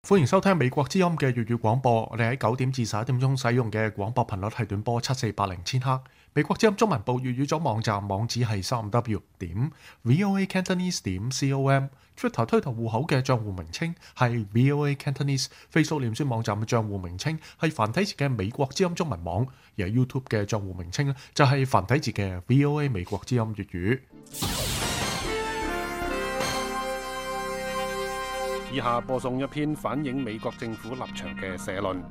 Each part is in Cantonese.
歡迎收聽美國之音嘅粵語廣播。我哋喺9點至11點鐘使用嘅廣播頻率係短波7480千赫。美國之音中文部粵語組網站網址係3w.voacantonese.com。Twitter 推特戶口嘅帳戶名稱係 VOA Cantonese。Facebook 臉書網站嘅帳戶名稱係繁體字嘅美國之音中文網，而 YouTube 嘅帳戶名稱咧就係繁體字嘅 VOA 美國之音粵語。 以下播送一篇反映美國政府立場嘅社論。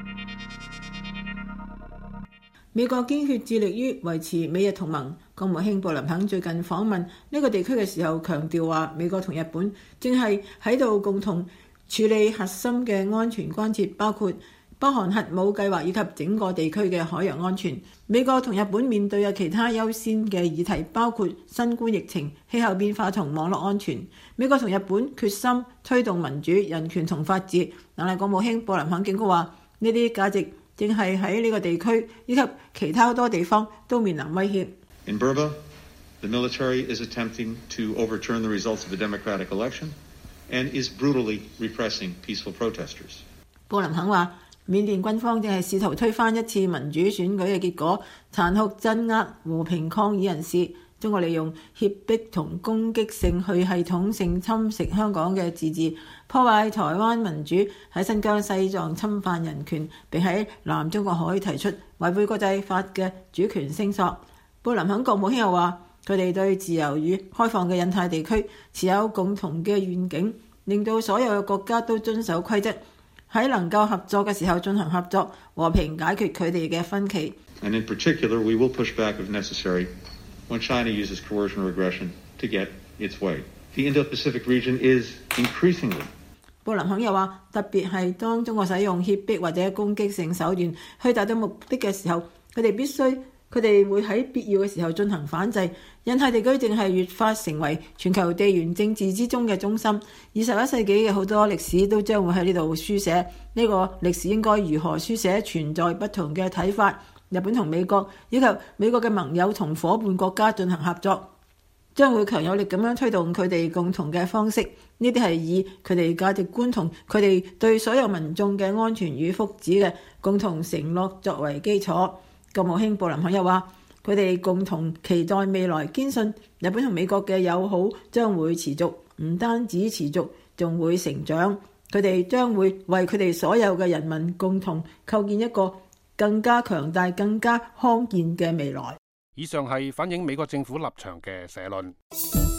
美國堅決致力於維持美日同盟。國務卿布林肯最近訪問呢個地區嘅時候，強調話美國同日本正係喺度共同處理核心嘅安全關切，包括北韓核武計劃以及整個地區嘅海洋安全。美國同日本面對嘅其他優先嘅議題包括新冠疫情、氣候變化同網絡安全。美國同日本決心推動民主、人權同法治，但係國務卿布林肯警告話呢啲價值正係喺呢個地區以及其他好多地方都面臨威脅。 In Burma, the military is attempting to overturn the results of a democratic election and is brutally repressing peaceful protesters. 布林肯話緬甸軍方正係試圖推翻一次民主選舉嘅結果，殘酷鎮壓和平抗議人士。中國利用脅迫同攻擊性去系統性侵蝕香港嘅自治，破壞台灣民主，喺新疆西藏侵犯人權，並喺南中國海提出違背國際法嘅主權聲索。布林肯國務卿又話佢哋對自由與開放嘅印太地區持有共同嘅願景，令到所有嘅國家都遵守規則，喺能夠合作嘅時候進行合作，和平解決佢哋嘅分歧。 And in particular, we will push back if necessary when China uses coercion or aggression to get its way. The Indo-Pacific region is increasingly. 布林肯又話，特別係當中國使用脅迫或者攻擊性手段去達到目的嘅時候，佢哋會喺必要嘅時候進行反制。印太地區正係越發成為全球地緣政治之中嘅中心。21世紀嘅好多歷史都將會喺呢度書寫。呢個歷史應該如何書寫，存在不同嘅睇法。日本同美國以及美國嘅盟友同伙伴國家進行合作，將會強有力咁樣推動佢哋共同嘅方式。呢啲係以佢哋價值觀同佢哋對所有民眾嘅安全與福祉嘅共同承諾作為基礎。國務卿布林肯又話，佢哋共同期待未來，堅信日本同美國嘅友好將會持續，唔單止持續，仲會成長。佢哋將會為佢哋所有嘅人民共同構建一個更加強大、更加康健嘅未來。 以上係反映美國政府立場嘅社論。